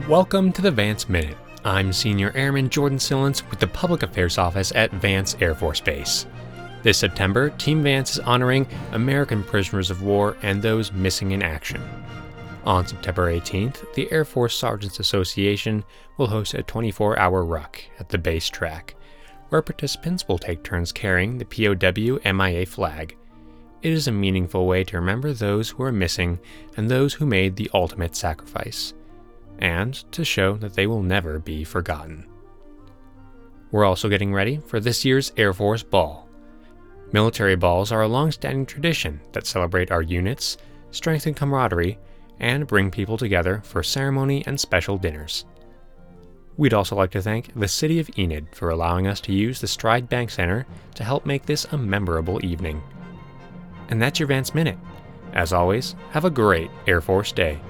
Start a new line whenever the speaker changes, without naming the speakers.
Welcome to the Vance Minute. I'm Senior Airman Jordan Sillens with the Public Affairs Office at Vance Air Force Base. This September, Team Vance is honoring American prisoners of war and those missing in action. On September 18th, the Air Force Sergeants Association will host a 24-hour ruck at the base track, where participants will take turns carrying the POW MIA flag. It is a meaningful way to remember those who are missing and those who made the ultimate sacrifice, and to show that they will never be forgotten. We're also getting ready for this year's Air Force Ball. Military balls are a long-standing tradition that celebrate our units, strengthen camaraderie, and bring people together for ceremony and special dinners. We'd also like to thank the City of Enid for allowing us to use the Stride Bank Center to help make this a memorable evening. And that's your Vance Minute. As always, have a great Air Force Day.